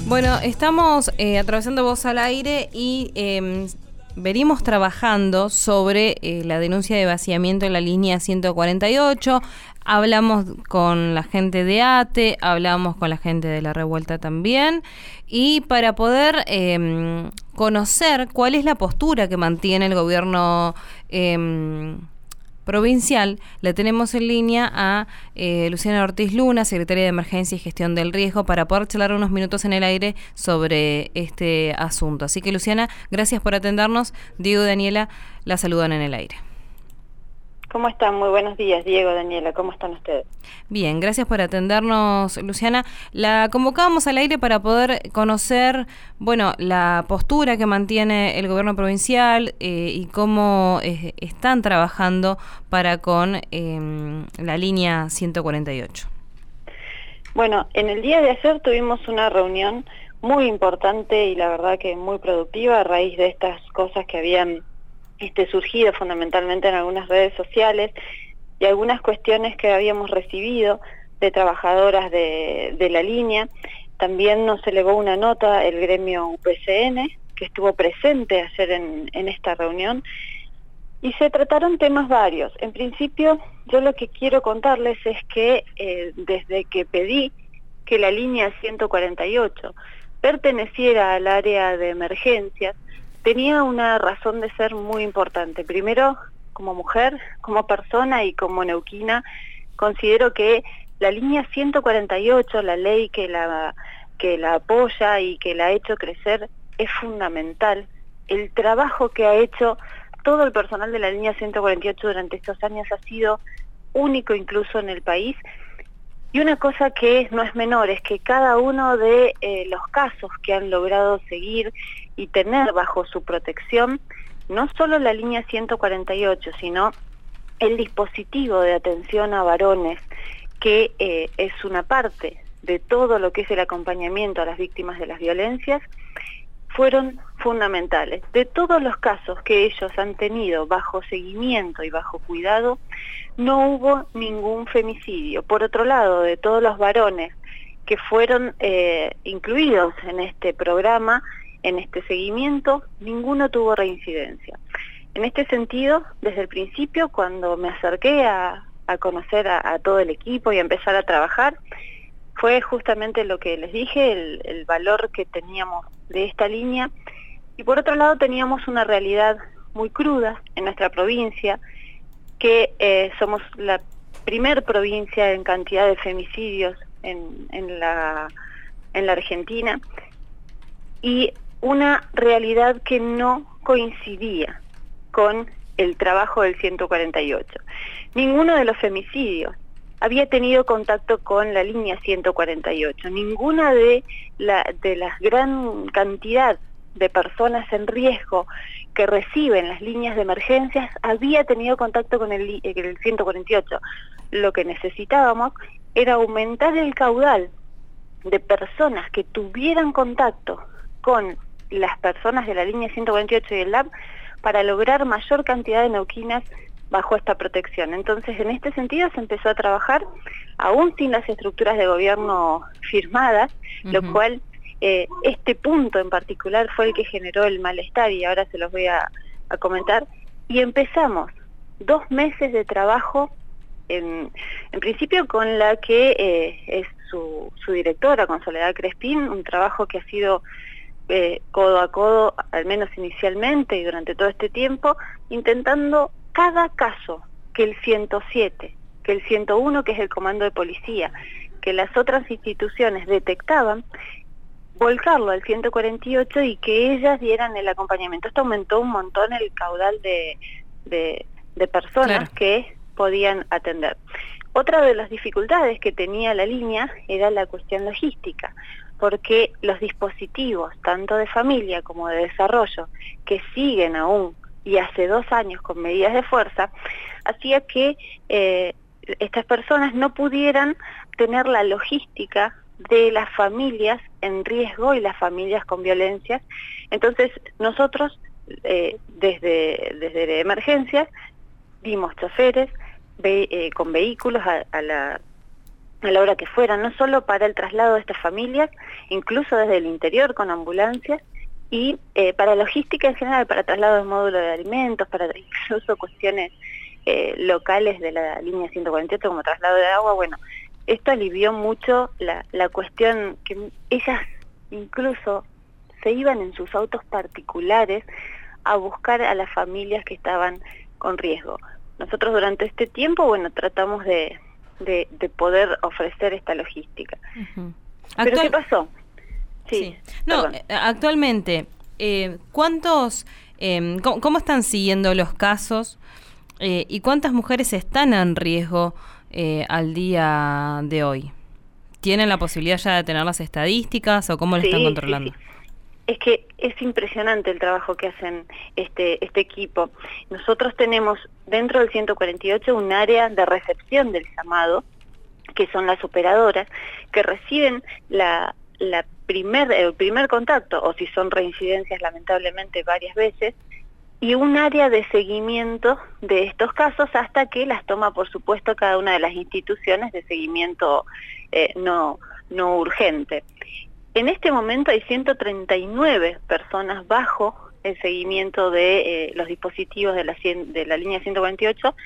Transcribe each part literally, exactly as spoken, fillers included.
Bueno, estamos eh, atravesando Voz al Aire y eh, venimos trabajando sobre eh, la denuncia de vaciamiento en la línea ciento cuarenta y ocho. Hablamos con la gente de A T E, hablamos con la gente de La Revuelta también, y para poder eh, conocer cuál es la postura que mantiene el gobierno eh, provincial, le tenemos en línea a eh, Luciana Ortiz Luna, secretaria de Emergencia y Gestión del Riesgo, para poder charlar unos minutos en el aire sobre este asunto. Así que, Luciana, gracias por atendernos. Diego y Daniela la saludan en el aire. ¿Cómo están? Muy buenos días, Diego, Daniela. ¿Cómo están ustedes? Bien, gracias por atendernos, Luciana. La convocábamos al aire para poder conocer, bueno, la postura que mantiene el gobierno provincial eh, y cómo eh, están trabajando para con eh, la línea ciento cuarenta y ocho. Bueno, en el día de ayer tuvimos una reunión muy importante y la verdad que muy productiva a raíz de estas cosas que habían Este, surgido fundamentalmente en algunas redes sociales y algunas cuestiones que habíamos recibido de trabajadoras de, de la línea. También nos elevó una nota el gremio U P C N, que estuvo presente ayer en, en esta reunión, y se trataron temas varios. En principio, yo lo que quiero contarles es que eh, desde que pedí que la línea ciento cuarenta y ocho perteneciera al área de emergencias, tenía una razón de ser muy importante. Primero, como mujer, como persona y como neuquina, considero que la línea ciento cuarenta y ocho, la ley que la, que la apoya y que la ha hecho crecer, es fundamental. El trabajo que ha hecho todo el personal de la línea ciento cuarenta y ocho durante estos años ha sido único incluso en el país. Y una cosa que no es menor es que cada uno de eh, los casos que han logrado seguir y tener bajo su protección, no solo la línea ciento cuarenta y ocho, sino el dispositivo de atención a varones, que eh, es una parte de todo lo que es el acompañamiento a las víctimas de las violencias, fueron fundamentales. De todos los casos que ellos han tenido bajo seguimiento y bajo cuidado, no hubo ningún femicidio. Por otro lado, de todos los varones que fueron eh, incluidos en este programa, en este seguimiento, ninguno tuvo reincidencia. En este sentido, desde el principio, cuando me acerqué a, a conocer a, a todo el equipo y a empezar a trabajar, fue justamente lo que les dije, el, el valor que teníamos de esta línea. Y por otro lado teníamos una realidad muy cruda en nuestra provincia, que eh, somos la primer provincia en cantidad de femicidios en, en, la, en la Argentina, y una realidad que no coincidía con el trabajo del ciento cuarenta y ocho. Ninguno de los femicidios había tenido contacto con la línea ciento cuarenta y ocho. Ninguna de la de la gran cantidad de personas en riesgo que reciben las líneas de emergencias había tenido contacto con el, el ciento cuarenta y ocho. Lo que necesitábamos era aumentar el caudal de personas que tuvieran contacto con las personas de la línea ciento cuarenta y ocho y el L A B para lograr mayor cantidad de neuquinas bajo esta protección. Entonces, en este sentido se empezó a trabajar, aún sin las estructuras de gobierno firmadas, uh-huh. Lo cual, eh, este punto en particular fue el que generó el malestar, y ahora se los voy a, a comentar. Y empezamos dos meses de trabajo, en, en principio con la que eh, es su, su directora, con Soledad Crespín, un trabajo que ha sido eh, codo a codo, al menos inicialmente y durante todo este tiempo, intentando cada caso que el ciento siete, que el ciento uno, que es el comando de policía, que las otras instituciones detectaban, volcarlo al ciento cuarenta y ocho y que ellas dieran el acompañamiento. Esto aumentó un montón el caudal de, de, de personas, claro, que podían atender. Otra de las dificultades que tenía la línea era la cuestión logística, porque los dispositivos, tanto de familia como de desarrollo, que siguen aún y hace dos años con medidas de fuerza, hacía que eh, estas personas no pudieran tener la logística de las familias en riesgo y las familias con violencias. Entonces nosotros eh, desde, desde emergencias dimos choferes ve, eh, con vehículos a, a, la, a la hora que fuera, no solo para el traslado de estas familias, incluso desde el interior con ambulancias, y eh, para logística en general, para traslado de módulos de alimentos, para incluso cuestiones eh, locales de la línea ciento cuarenta y ocho como traslado de agua. Bueno, esto alivió mucho la, la cuestión que ellas incluso se iban en sus autos particulares a buscar a las familias que estaban con riesgo. Nosotros durante este tiempo, bueno, tratamos de, de, de poder ofrecer esta logística. Uh-huh. ¿Pero Actual... qué pasó? Sí. sí. No, eh, actualmente, eh, ¿cuántos, eh, cómo, cómo están siguiendo los casos eh, y cuántas mujeres están en riesgo eh, al día de hoy? ¿Tienen la posibilidad ya de tener las estadísticas o cómo lo sí, están controlando? Sí, sí. Es que es impresionante el trabajo que hacen este, este equipo. Nosotros tenemos dentro del ciento cuarenta y ocho un área de recepción del llamado, que son las operadoras, que reciben la, la primer, el primer contacto, o si son reincidencias lamentablemente varias veces, y un área de seguimiento de estos casos hasta que las toma, por supuesto, cada una de las instituciones de seguimiento eh, no, no urgente. En este momento hay ciento treinta y nueve personas bajo el seguimiento de eh, los dispositivos de la, de la línea ciento cuarenta y ocho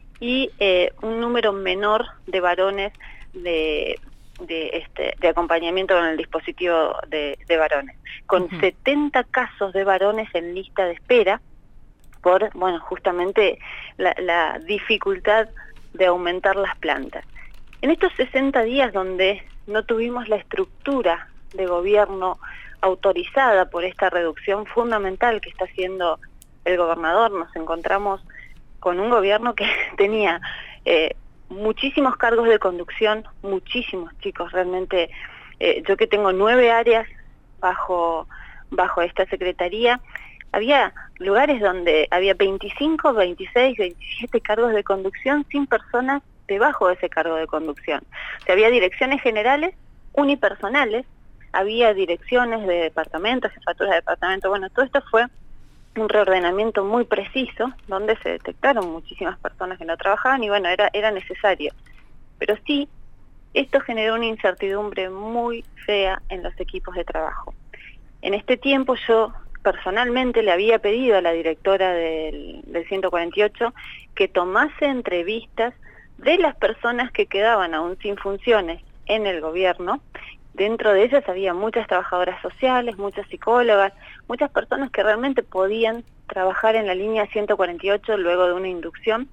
y eh, un número menor de varones de, de, este, de acompañamiento con el dispositivo de, de varones, con uh-huh. setenta casos de varones en lista de espera por, bueno, justamente la, la dificultad de aumentar las plantas. En estos sesenta días donde no tuvimos la estructura de gobierno autorizada por esta reducción fundamental que está haciendo el gobernador, nos encontramos con un gobierno que tenía eh, muchísimos cargos de conducción, muchísimos chicos, realmente eh, yo que tengo nueve áreas bajo, bajo esta secretaría, había lugares donde había veinticinco, veintiséis, veintisiete cargos de conducción sin personas debajo de ese cargo de conducción. O sea, había direcciones generales unipersonales, había direcciones de departamentos, jefaturas de departamento. Bueno, todo esto fue un reordenamiento muy preciso, donde se detectaron muchísimas personas que no trabajaban y bueno, era, era necesario. Pero sí, esto generó una incertidumbre muy fea en los equipos de trabajo. En este tiempo yo personalmente le había pedido a la directora del, del ciento cuarenta y ocho que tomase entrevistas de las personas que quedaban aún sin funciones en el gobierno. Dentro de ellas había muchas trabajadoras sociales, muchas psicólogas, muchas personas que realmente podían trabajar en la línea ciento cuarenta y ocho luego de una inducción.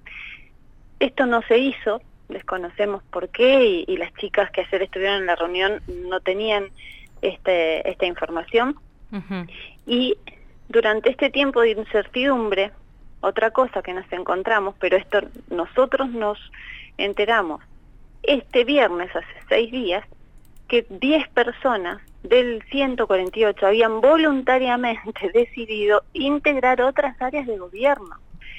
Esto no se hizo, desconocemos por qué, y, y las chicas que ayer estuvieron en la reunión no tenían este, esta información. Uh-huh. Y durante este tiempo de incertidumbre, otra cosa que nos encontramos, pero esto nosotros nos enteramos este viernes, hace seis días, que diez personas del ciento cuarenta y ocho habían voluntariamente decidido integrar otras áreas de gobierno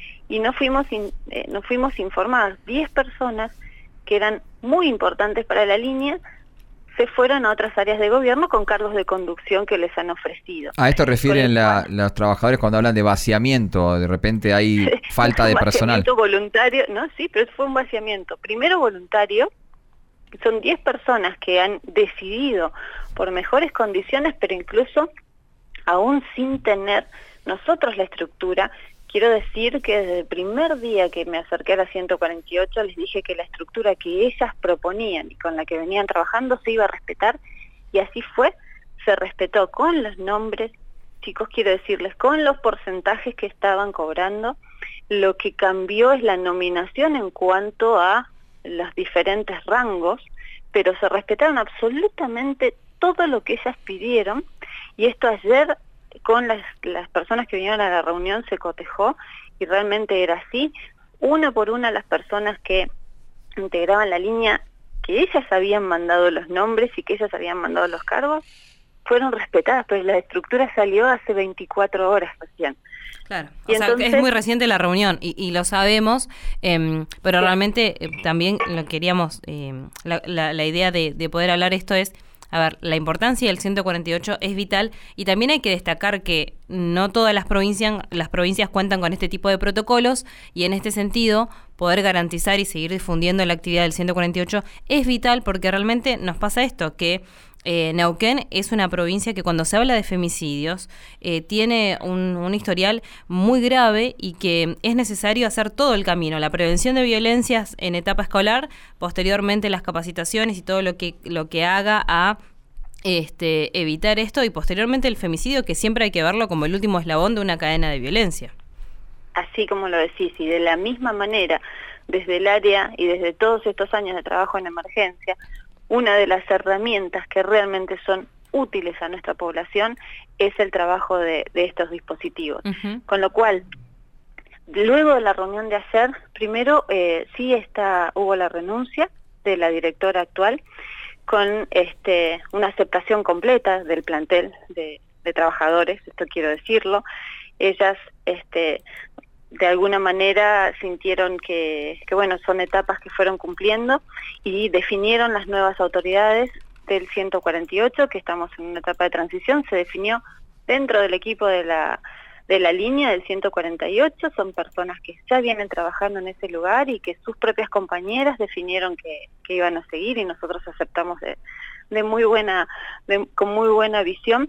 y no fuimos, in, eh, no fuimos informadas. diez personas que eran muy importantes para la línea se fueron a otras áreas de gobierno con cargos de conducción que les han ofrecido. A esto refieren la, los trabajadores cuando hablan de vaciamiento, de repente hay falta de personal. Vaciamiento voluntario, no, sí, pero fue un vaciamiento. Primero voluntario. Son diez personas que han decidido por mejores condiciones, pero incluso aún sin tener nosotros la estructura. Quiero decir que desde el primer día que me acerqué a la ciento cuarenta y ocho les dije que la estructura que ellas proponían y con la que venían trabajando se iba a respetar, y así fue, se respetó con los nombres, chicos, quiero decirles, con los porcentajes que estaban cobrando. Lo que cambió es la nominación en cuanto a los diferentes rangos, pero se respetaron absolutamente todo lo que ellas pidieron, y esto ayer con las, las personas que vinieron a la reunión se cotejó y realmente era así. Una por una las personas que integraban la línea, que ellas habían mandado los nombres y que ellas habían mandado los cargos, fueron respetadas, pero la estructura salió hace veinticuatro horas recién. Claro, o sea, entonces, es muy reciente la reunión y, y lo sabemos, eh, pero sí. realmente eh, también lo queríamos, eh, la, la, la idea de, de poder hablar esto es, a ver, la importancia del ciento cuarenta y ocho es vital y también hay que destacar que no todas las provincias, las provincias cuentan con este tipo de protocolos y en este sentido poder garantizar y seguir difundiendo la actividad del ciento cuarenta y ocho es vital porque realmente nos pasa esto, que Eh, Neuquén es una provincia que cuando se habla de femicidios eh, tiene un, un historial muy grave y que es necesario hacer todo el camino, la prevención de violencias en etapa escolar, posteriormente las capacitaciones y todo lo que, lo que haga a este, evitar esto y posteriormente el femicidio, que siempre hay que verlo como el último eslabón de una cadena de violencia. Así como lo decís, y de la misma manera, desde el área y desde todos estos años de trabajo en emergencia, una de las herramientas que realmente son útiles a nuestra población es el trabajo de, de estos dispositivos. Uh-huh. Con lo cual, luego de la reunión de ayer, primero eh, sí está, hubo la renuncia de la directora actual con este, una aceptación completa del plantel de, de trabajadores, esto quiero decirlo. Ellas este, de alguna manera sintieron que, que, bueno, son etapas que fueron cumpliendo y definieron las nuevas autoridades del ciento cuarenta y ocho, que estamos en una etapa de transición. Se definió dentro del equipo de la, de la línea del ciento cuarenta y ocho, son personas que ya vienen trabajando en ese lugar y que sus propias compañeras definieron que, que iban a seguir y nosotros aceptamos de, de muy buena, de, con muy buena visión.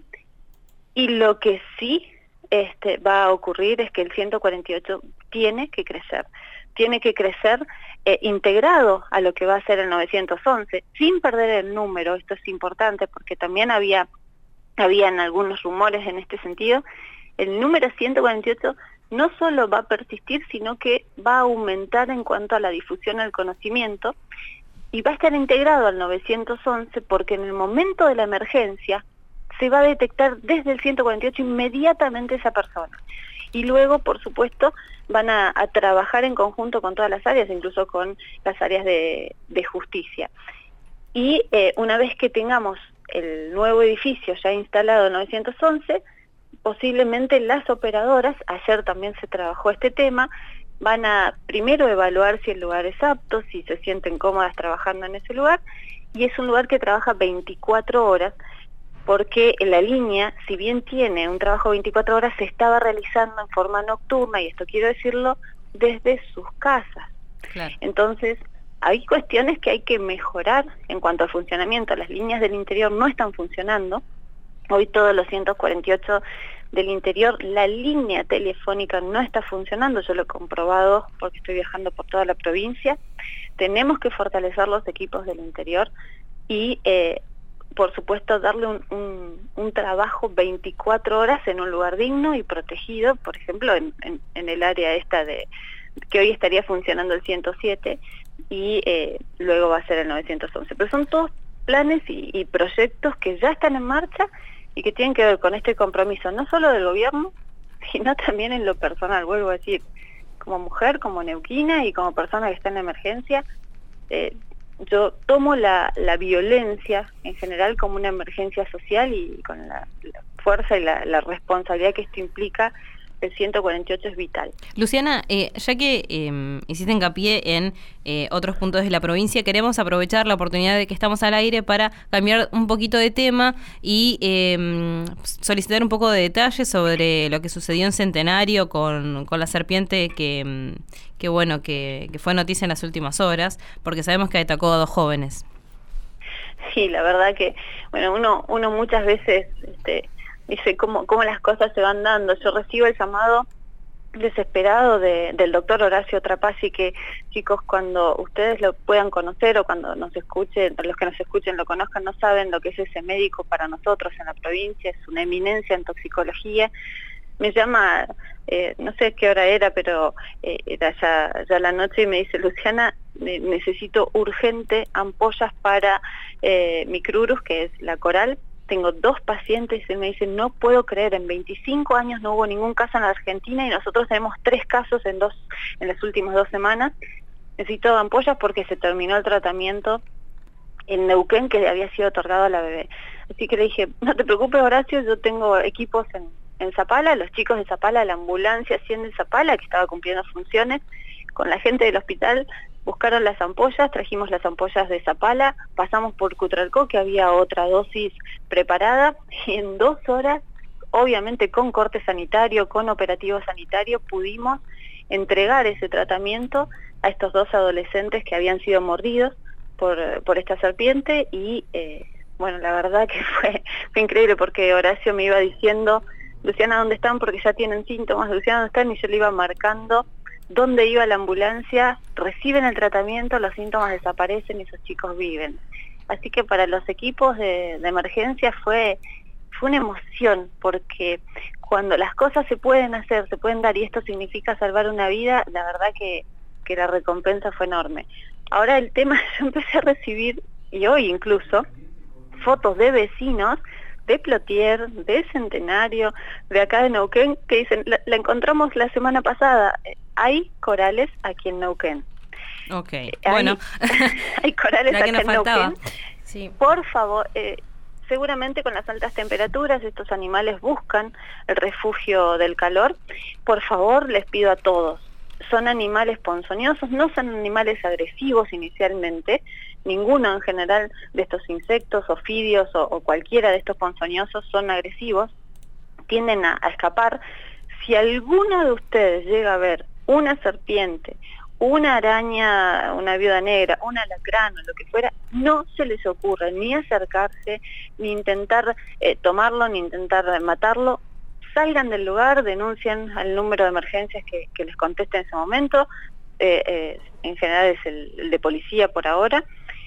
Y lo que sí Este, va a ocurrir es que el ciento cuarenta y ocho tiene que crecer, tiene que crecer eh, integrado a lo que va a ser el novecientos once, sin perder el número. Esto es importante porque también había habían algunos rumores en este sentido. El número ciento cuarenta y ocho no solo va a persistir, sino que va a aumentar en cuanto a la difusión del conocimiento y va a estar integrado al novecientos once porque en el momento de la emergencia se va a detectar desde el ciento cuarenta y ocho inmediatamente esa persona. Y luego, por supuesto, van a, a trabajar en conjunto con todas las áreas, incluso con las áreas de, de justicia. Y eh, una vez que tengamos el nuevo edificio ya instalado en novecientos once, posiblemente las operadoras, ayer también se trabajó este tema, van a primero evaluar si el lugar es apto, si se sienten cómodas trabajando en ese lugar, y es un lugar que trabaja veinticuatro horas, porque la línea, si bien tiene un trabajo veinticuatro horas, se estaba realizando en forma nocturna, y esto quiero decirlo, desde sus casas. Claro. Entonces, hay cuestiones que hay que mejorar en cuanto al funcionamiento. Las líneas del interior no están funcionando. Hoy todos los ciento cuarenta y ocho del interior, la línea telefónica no está funcionando, yo lo he comprobado porque estoy viajando por toda la provincia. Tenemos que fortalecer los equipos del interior y eh, por supuesto darle un, un, un trabajo veinticuatro horas en un lugar digno y protegido, por ejemplo en, en, en el área esta de que hoy estaría funcionando el ciento siete y eh, luego va a ser el novecientos once. Pero son todos planes y, y proyectos que ya están en marcha y que tienen que ver con este compromiso, no solo del gobierno, sino también en lo personal. Vuelvo a decir, como mujer, como neuquina y como persona que está en emergencia, eh, yo tomo la, la violencia en general como una emergencia social y con la, la fuerza y la, la responsabilidad que esto implica. El ciento cuarenta y ocho es vital. Luciana, eh, ya que eh, hiciste hincapié en eh, otros puntos de la provincia, queremos aprovechar la oportunidad de que estamos al aire para cambiar un poquito de tema y eh, solicitar un poco de detalles sobre lo que sucedió en Centenario con, con la serpiente que, que bueno que, que fue noticia en las últimas horas, porque sabemos que atacó a dos jóvenes. Sí, la verdad que, bueno, uno, uno muchas veces... este dice cómo, cómo las cosas se van dando. Yo recibo el llamado desesperado de, del doctor Horacio Trapazzi, que chicos, cuando ustedes lo puedan conocer o cuando nos escuchen, los que nos escuchen lo conozcan, no saben lo que es ese médico para nosotros en la provincia, es una eminencia en toxicología. Me llama, eh, no sé qué hora era, pero eh, era ya, ya la noche y me dice, Luciana, necesito urgente ampollas para eh, mi crurus, que es la coral. Tengo dos pacientes y me dicen, no puedo creer, en veinticinco años no hubo ningún caso en la Argentina y nosotros tenemos tres casos en dos en las últimas dos semanas. Necesito ampollas porque se terminó el tratamiento en Neuquén que había sido otorgado a la bebé. Así que le dije, no te preocupes, Horacio, yo tengo equipos en, en Zapala, los chicos de Zapala, la ambulancia cien de Zapala, que estaba cumpliendo funciones, con la gente del hospital buscaron las ampollas, trajimos las ampollas de Zapala, pasamos por Cutralcó, que había otra dosis preparada, y en dos horas, obviamente con corte sanitario, con operativo sanitario, pudimos entregar ese tratamiento a estos dos adolescentes que habían sido mordidos por, por esta serpiente. Y eh, bueno, la verdad que fue, fue increíble, porque Horacio me iba diciendo, Luciana, ¿dónde están? Porque ya tienen síntomas. Luciana, ¿dónde están? Y yo le iba marcando dónde iba la ambulancia, reciben el tratamiento, los síntomas desaparecen y esos chicos viven. Así que para los equipos de, de emergencia fue, fue una emoción, porque cuando las cosas se pueden hacer, se pueden dar, y esto significa salvar una vida, la verdad que, que la recompensa fue enorme. Ahora el tema, yo empecé a recibir, y hoy incluso, fotos de vecinos de Plotier, de Centenario, de acá de Neuquén, que dicen, la, la encontramos la semana pasada, hay corales aquí en Neuquén. Ok, hay, bueno. Hay corales aquí en Neuquén. Sí. Por favor, eh, seguramente con las altas temperaturas estos animales buscan el refugio del calor. Por favor, les pido a todos, son animales ponzoñosos, no son animales agresivos inicialmente, ninguno en general de estos insectos, ofidios o, o cualquiera de estos ponzoñosos son agresivos, tienden a, a escapar. Si alguno de ustedes llega a ver una serpiente, una araña, una viuda negra, un alacrán o lo que fuera, no se les ocurre ni acercarse, ni intentar eh, tomarlo, ni intentar matarlo. Salgan del lugar, denuncian al número de emergencias que, que les conteste en ese momento, eh, eh, en general es el, el de policía por ahora,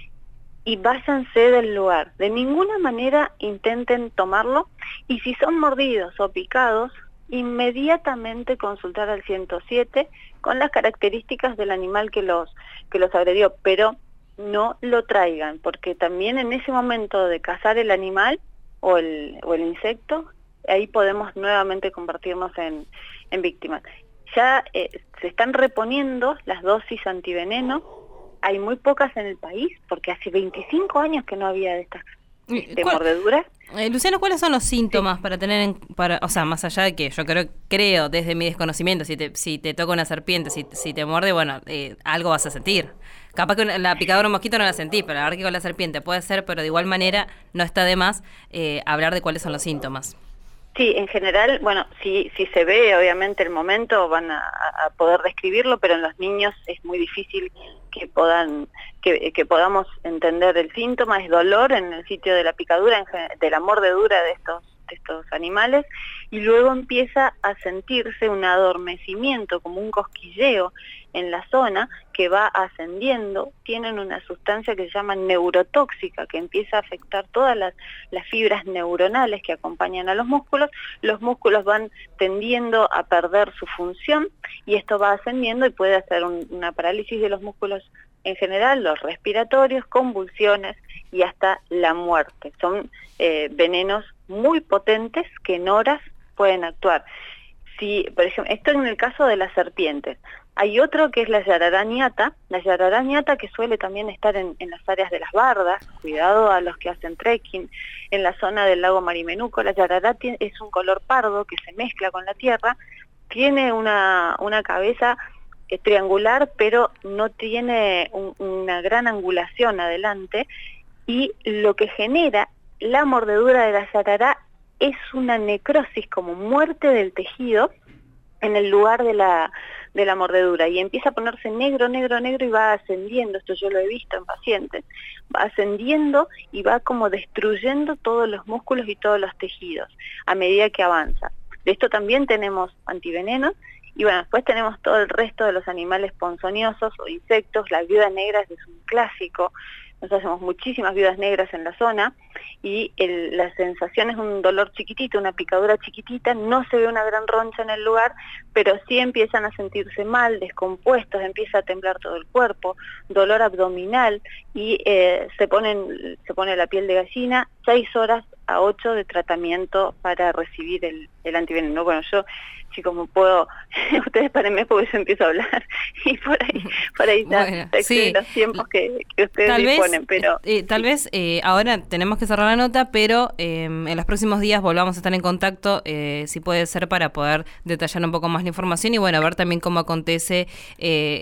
y váyanse del lugar. De ninguna manera intenten tomarlo, y si son mordidos o picados, inmediatamente consultar al ciento siete con las características del animal que los, que los agredió, pero no lo traigan, porque también en ese momento de cazar el animal o el, o el insecto, ahí podemos nuevamente convertirnos en, en víctimas. Ya eh, se están reponiendo las dosis antiveneno, hay muy pocas en el país, porque hace veinticinco años que no había de estas de mordeduras. Eh, Luciano, ¿cuáles son los síntomas Sí. para tener, en, para, o sea, más allá de que yo creo, creo desde mi desconocimiento, si te, si te toca una serpiente, si, si te muerde, bueno, eh, algo vas a sentir. Capaz que una, la picadura de un mosquito no la sentís, pero la verdad que con la serpiente puede ser, pero de igual manera no está de más eh, hablar de cuáles son los síntomas. Sí, en general, bueno, si, si se ve obviamente el momento van a, a poder describirlo, pero en los niños es muy difícil que puedan que, que podamos entender el síntoma. Es dolor en el sitio de la picadura, en, de la mordedura de estos, de estos animales, y luego empieza a sentirse un adormecimiento, como un cosquilleo en la zona que va ascendiendo. Tienen una sustancia que se llama neurotóxica, que empieza a afectar todas las, las fibras neuronales que acompañan a los músculos. Los músculos van tendiendo a perder su función y esto va ascendiendo y puede hacer un, una parálisis de los músculos en general, los respiratorios, convulsiones y hasta la muerte. Son eh, venenos muy potentes que en horas pueden actuar. Si, por ejemplo, esto en el caso de las serpientes. Hay otro que es la yararañata, la yararañata que suele también estar en, en las áreas de las bardas, cuidado a los que hacen trekking, en la zona del lago Marimenuco. La yarará es un color pardo que se mezcla con la tierra, tiene una, una cabeza eh, triangular, pero no tiene un, una gran angulación adelante, y lo que genera la mordedura de la yarará es una necrosis, como muerte del tejido en el lugar de la, de la mordedura, y empieza a ponerse negro, negro, negro, y va ascendiendo. Esto yo lo he visto en pacientes, va ascendiendo y va como destruyendo todos los músculos y todos los tejidos a medida que avanza. De esto también tenemos antivenenos, y bueno, después tenemos todo el resto de los animales ponzoñosos o insectos. Las viudas negras es un clásico. Nosotros hacemos muchísimas viudas negras en la zona, y el, la sensación es un dolor chiquitito, una picadura chiquitita, no se ve una gran roncha en el lugar, pero sí empiezan a sentirse mal, descompuestos, empieza a temblar todo el cuerpo, dolor abdominal, y eh, se ponen, se pone la piel de gallina. Seis horas a ocho de tratamiento para recibir el, el antiveneno. Bueno, yo, chicos, me puedo, ustedes párenme porque yo empiezo a hablar, y por ahí, por ahí está, bueno, está sí. los tiempos que, que ustedes Tal disponen, vez, pero... eh, tal vez eh, ahora tenemos que cerrar la nota, pero eh, en los próximos días volvamos a estar en contacto, eh, si puede ser, para poder detallar un poco más la información y bueno, ver también cómo acontece eh,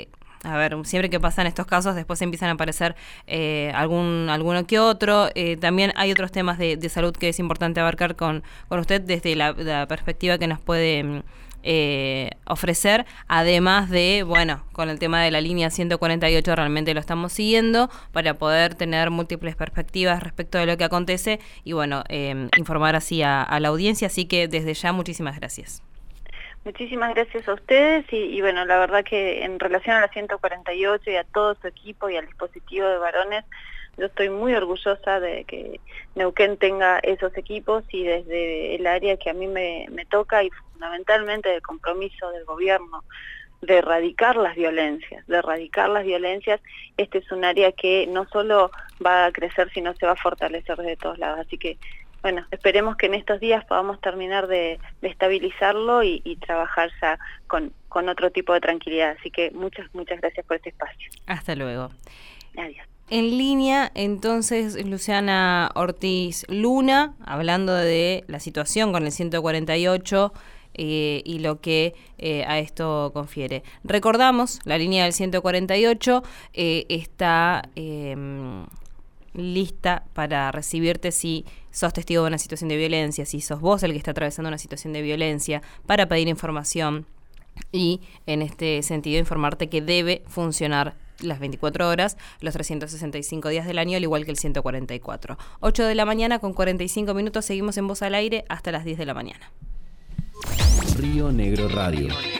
a ver, siempre que pasan estos casos, después empiezan a aparecer eh, algún alguno que otro. Eh, también hay otros temas de, de salud que es importante abarcar con, con usted desde la, la perspectiva que nos puede eh, ofrecer, además de, bueno, con el tema de la línea ciento cuarenta y ocho realmente lo estamos siguiendo para poder tener múltiples perspectivas respecto de lo que acontece y, bueno, eh, informar así a, a la audiencia. Así que desde ya, muchísimas gracias. Muchísimas gracias a ustedes y, y bueno, la verdad que en relación a la ciento cuarenta y ocho y a todo su equipo y al dispositivo de varones, yo estoy muy orgullosa de que Neuquén tenga esos equipos y desde el área que a mí me, me toca y fundamentalmente del compromiso del gobierno de erradicar las violencias, de erradicar las violencias, este es un área que no solo va a crecer, sino se va a fortalecer desde todos lados. Así que bueno, esperemos que en estos días podamos terminar de, de estabilizarlo y, y trabajar ya con, con otro tipo de tranquilidad. Así que muchas, muchas gracias por este espacio. Hasta luego. Adiós. En línea, entonces, Luciana Ortiz Luna, hablando de la situación con el ciento cuarenta y ocho eh, y lo que eh, a esto confiere. Recordamos, la línea del ciento cuarenta y ocho eh, está... Eh, lista para recibirte si sos testigo de una situación de violencia, si sos vos el que está atravesando una situación de violencia, para pedir información y en este sentido informarte que debe funcionar las veinticuatro horas, los trescientos sesenta y cinco días del año, al igual que el ciento cuarenta y cuatro. ocho de la mañana con cuarenta y cinco minutos, seguimos en Voz al Aire hasta las diez de la mañana. Río Negro Radio.